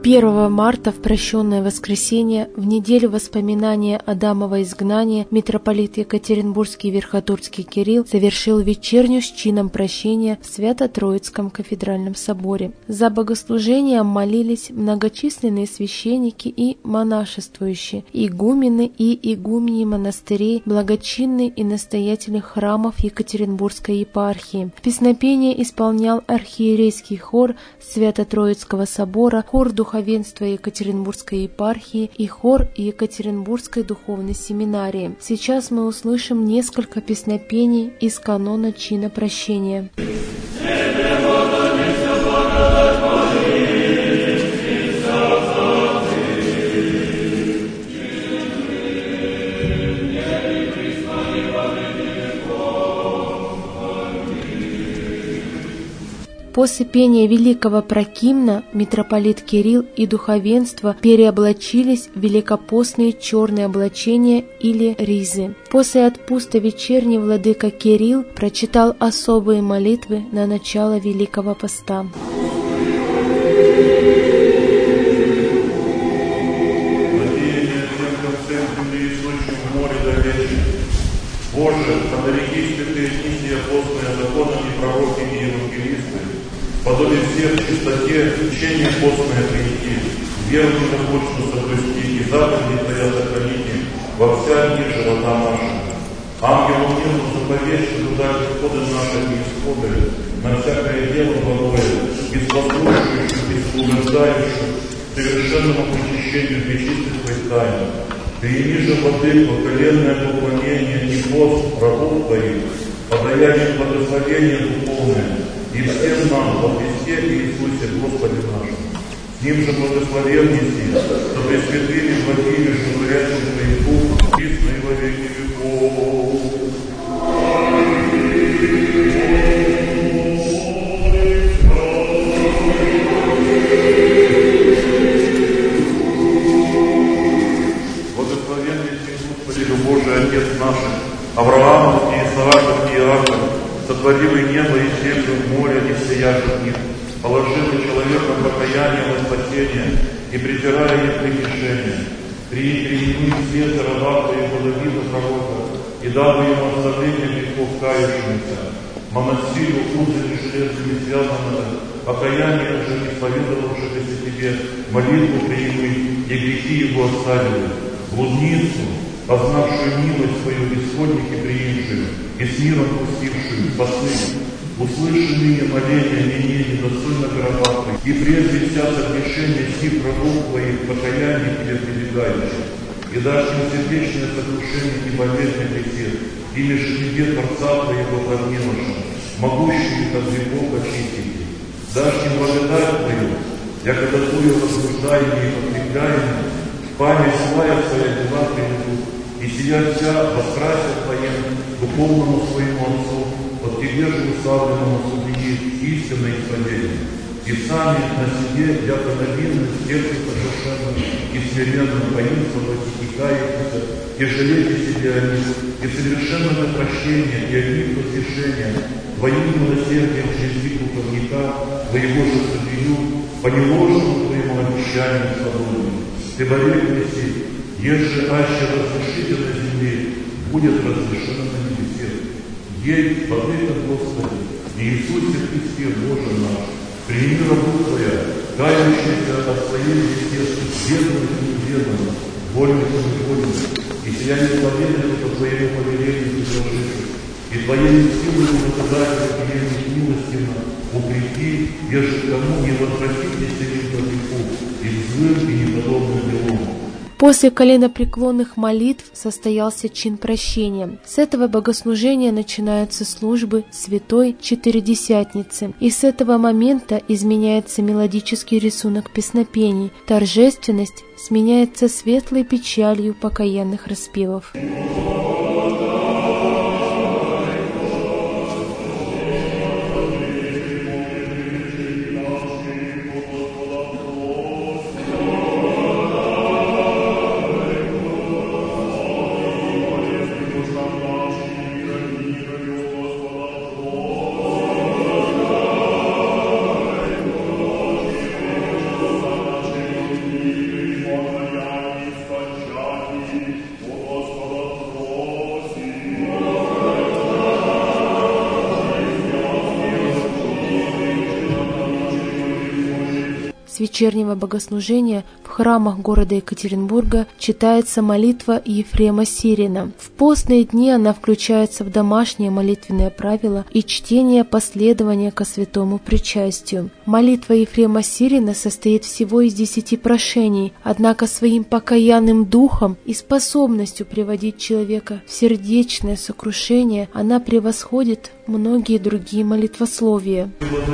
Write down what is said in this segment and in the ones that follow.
1 марта, в прощенное воскресенье, в неделю воспоминания Адамова изгнания, митрополит Екатеринбургский Верхотурский Кирилл совершил вечерню с чином прощения в Свято-Троицком кафедральном соборе. За богослужением молились многочисленные священники и монашествующие, игумены и игумени монастырей, благочинные и настоятели храмов Екатеринбургской епархии. Песнопение исполнял архиерейский хор Свято-Троицкого собора, хор духовенства Екатеринбургской епархии и хор Екатеринбургской духовной семинарии. Сейчас мы услышим несколько песнопений из канона чина прощения. После пения великого прокимна митрополит Кирилл и духовенство переоблачились в великопостные черные облачения или ризы. После отпуста вечерний владыка Кирилл прочитал особые молитвы на начало Великого Поста. Боже, подари святые книги апостолы, законами, пророками и евангелисты, подобие всех в чистоте, учение постное прийти, веру непорочно соблюсти и заповеди Твоя сохраните во вся дни живота нашего. Ангелу миру заповедь, что туда исходы наши не исходы, на всякое дело благое, беспослушающим, беспослуждающим, совершенному причащению пречистых Твоих тайн. Прими же, Владыко, коленное поклонение и пост рабов Твоих, подаяние благословения духовное, и всем нам во Христе Иисусе Господе нашем. С Ним же благословен неси, что пресвятыми благими, что горячим Твоим Духом, присно и во веки веков. Отец наших, Авраамов и Исааков и Иаков, сотворивый небо и землю, море и стоящих в них, положивый человеком покаяние на спасение и притирая их прегрешения, приими света раба Твоего Давида пророка, и дабы ему оставление грехов кающимся, монастырю узами железными связанного, покаяние уже исповедовавшегося Тебе, молитву прими, и грехи его оставили, блудницу, познавшую милость Твою, исходники приимшую, и с миром пустившую, спасы, услышанные моления мне недостойно гроба Твоих, и прежде вся согрешение сих рабов Твоих, покаяние Тебе прибегающих, и дашь им сердечное сокрушение и болезнь грехе, ими же Тебе, Творца Твоего, прогневавшего, могущий их от грехов очистить. Дашь им благодать Твою, якогда Твою возбуждаемые и подкрепляемые, память своя Твоя дела приведут, и сия вся воскрасят Твоим духовному своему Отцу, от Тебе же уславленному судьи истинное исповедение. И сами на себе, яко навинных, сердце совершенным и смиренным воинствовать и каяться, и жалейте себе о них, и совершенное прощение, и от них возвышение, Твоим милосердием через век уповника, Твоего же судью, по неложному Твоему обещанию свободы. Ты борекнеси, еже аще разрешите на земле, будет разрешено на небесе. Ей, владыка Господи, Иисусе Христе, Боже наш, прими рабу Твоя, кающийся от своей грехе, бедную и неведомую, вольную и невольную, и сия несловенную по Твоему повелению предложивших, и Твоей силой наказателя приемник милостивно, укрепи, еже кому не возвратитесь им по греху, и злым и неподобным делом. После коленопреклонных молитв состоялся чин прощения. С этого богослужения начинаются службы Святой Четыредесятницы, и с этого момента изменяется мелодический рисунок песнопений, торжественность сменяется светлой печалью покаянных распевов. с вечернего богослужения в храмах города Екатеринбурга читается молитва Ефрема Сирина. В постные дни она включается в домашнее молитвенное правило и чтение последования ко святому причастию. Молитва Ефрема Сирина состоит всего из 10 прошений, однако своим покаянным духом и способностью приводить человека в сердечное сокрушение она превосходит многие другие молитвословия.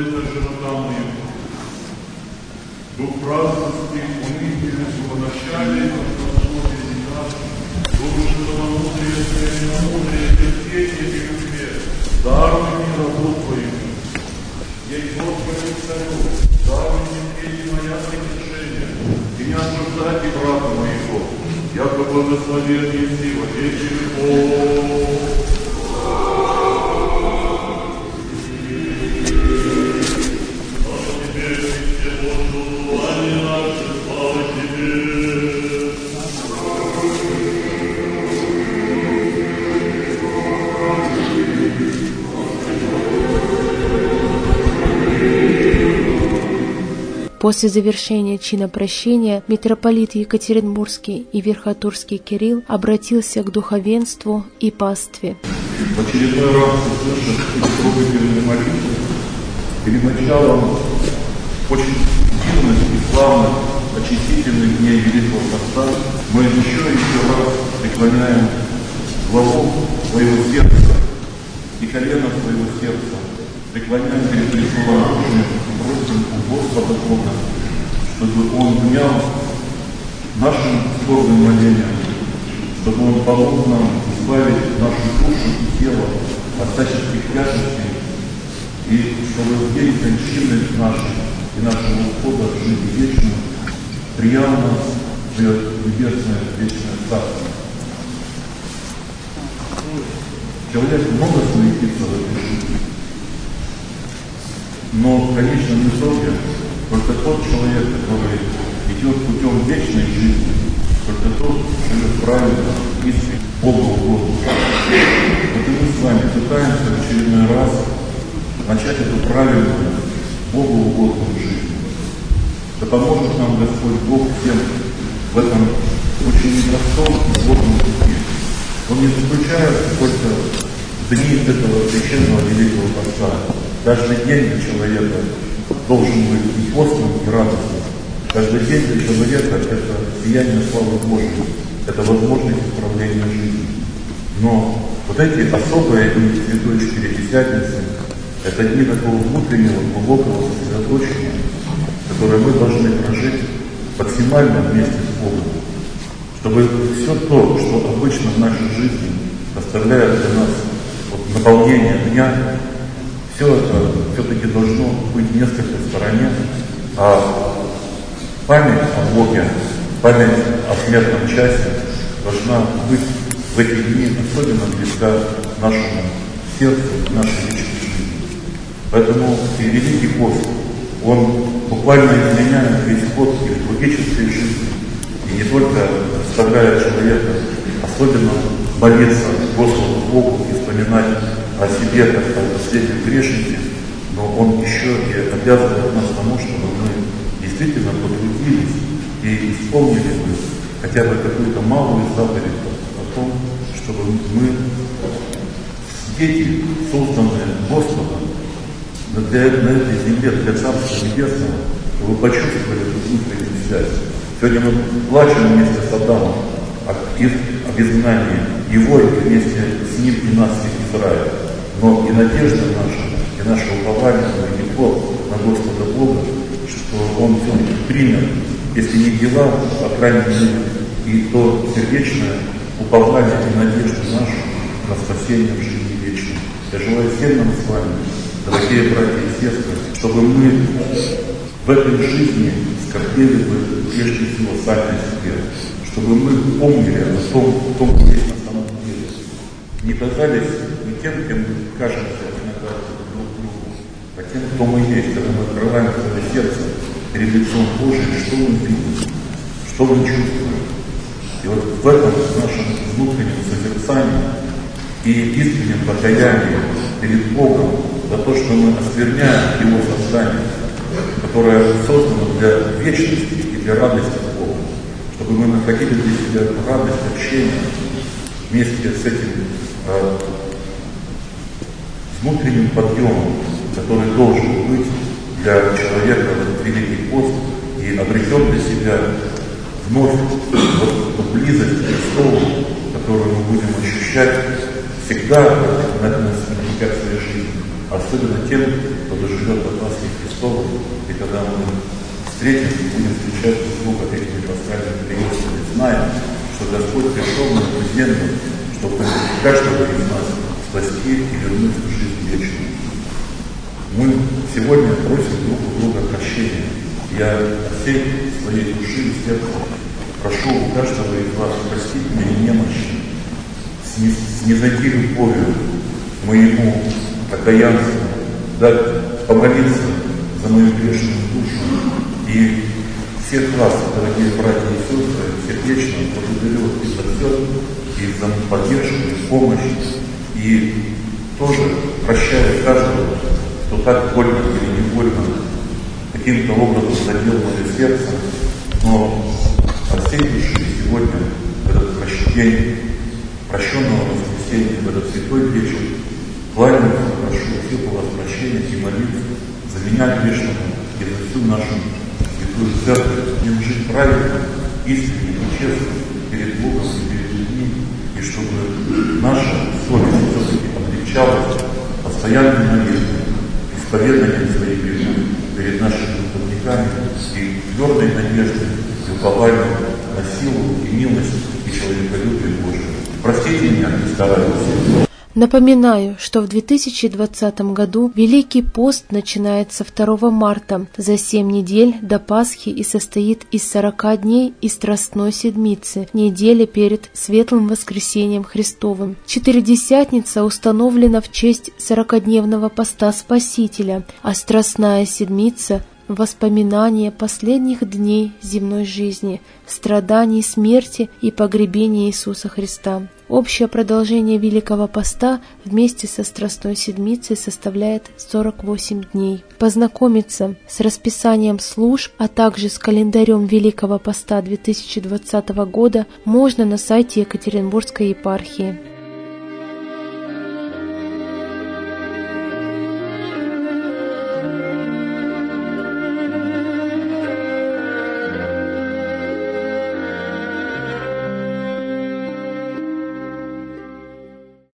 Дух праздности, унизительность, поначалие, терпение и любви, даруй мне рабу Твоему. Ей Господи Царю, даруй мне и моя согрешение, и не осуждайте брата моего, яко благословен еси во веки веков. После завершения чина прощения митрополит Екатеринбургский и Верхотурский Кирилл обратился к духовенству и пастве. В очередной раз услышав эти трогательные молитвы, перед началом очень дивных и славных очистительных дней Великого Поста мы еще раз преклоняем главу своего сердца и колено своего сердца, преклоняем перед престолом Божьим и просим у Господа Бога, чтобы Он внял нашим скорбным молениям, чтобы Он помог нам избавить нашу душу и тело от всяческих тяжестей, и чтобы в день кончины нашей и нашего ухода в жизнь вечную приял нас в небесное вечное царство. Человек много суетится в этой жизни, но в конечном итоге только тот человек, который идет путем вечной жизни, только тот живет правильно, искренне, Богу угодно. Вот и мы с вами пытаемся в очередной раз начать эту правильную, Богу угодную жизнь. Да поможет нам Господь Бог всем в этом очень непростом и сложном пути. Он не заключается только в дни этого священного Великого Поста. Каждый день для человека должен быть и постным, и радостным. Каждый день для человека это сияние славы Божьей, это возможность исправления жизни. Но вот эти особые дни Святой Четыредесятницы, это дни такого внутреннего, глубокого сосредоточения, которые мы должны прожить максимально вместе с Богом, чтобы все то, что обычно в нашей жизни доставляет для нас наполнение дня, все это все-таки должно быть несколько в стороне, а память о Боге, память о смертном часе должна быть в эти дни особенно близка нашему сердцу, нашей личной жизни. Поэтому и Великий пост, он буквально изменяет весь ход и литургической жизни, и не только заставляет человека особенно молиться Господу Богу и вспоминать о себе как о последнем грешнике, но он еще и обязывает нас тому, чтобы мы действительно потрудились и исполнили бы хотя бы какую-то малую заповедь о том, чтобы мы, дети, созданные Господом, на этой земле, для Царства Небесного, чтобы почувствовали эту внутреннюю связь. Сегодня мы плачем вместе с Адамом об изгнании его и вместе с ним и нас, и Израиля. Но и надежда наша, и наше упование велико на Господа Бога, что Он все-таки примет, если не дела, по крайней мере, и то сердечное упование и надежду нашу на спасение в жизни вечной. Я желаю всем нам с вами, дорогие братья и сестры, чтобы мы в этой жизни скорбели бы прежде всего сами о себе, чтобы мы помнили о том, кто мы есть на самом деле, не казались не тем, кем кажемся иногда друг другу, а тем, кто мы есть, когда мы открываем свое сердце перед лицом Божьим, что мы видим, что мы чувствуем. И вот в этом нашем внутреннем созерцании и искреннем покаянии перед Богом за то, что мы оскверняем Его создание, которая создана для вечности и для радости Бога, чтобы мы находили для себя радость общения вместе с этим внутренним подъемом, который должен быть для человека в этот Великий пост, и обретем для себя вновь вот близость к Христову, которую мы будем ощущать всегда на смертниках своей жизни, особенно тем, кто доживет до Пасхи Христовой, и когда мы встретимся и будем встречаться с Богом этими пасхальными приемами, знаем, что Господь пришел на эту землю, чтобы каждого из нас спасти и вернуть в жизнь вечную. Мы сегодня просим друг у друга прощения. Я от всей своей души и сердца прошу у каждого из вас простить мои немощи, снизойти любовью к моему окаянству, дать помолиться за мою грешную душу. И всех вас, дорогие братья и сестры, сердечно благодарю и за все, и за поддержку, и помощь, и тоже прощаю каждого, кто так больно или не больно каким-то образом задел мое сердце, но от всей души сегодня, в этот день прощенного воскресенья, в этот святой вечер, кланяюсь и прошу всех у вас прощения и молитв за меня грешного и за всю нашу святую церковь, чтобы жить правильно, искренне и честно перед Богом и перед людьми, и чтобы наша совесть все-таки облегчалась постоянной молитвой, исповеданием своих грехов перед нашими духовниками и твердой надеждой и упованием на силу и милость и человеколюбие Божие. Простите меня, Христа ради всех. Напоминаю, что в 2020 году Великий пост начинается 2 марта за 7 недель до Пасхи и состоит из 40 дней и Страстной Седмицы, недели перед Светлым Воскресением Христовым. Четыредесятница установлена в честь 40-дневного поста Спасителя, а Страстная Седмица – воспоминание последних дней земной жизни, страданий, смерти и погребения Иисуса Христа. Общее продолжение Великого Поста вместе со Страстной Седмицей составляет 48 дней. Познакомиться с расписанием служб, а также с календарем Великого Поста 2020 года можно на сайте Екатеринбургской епархии.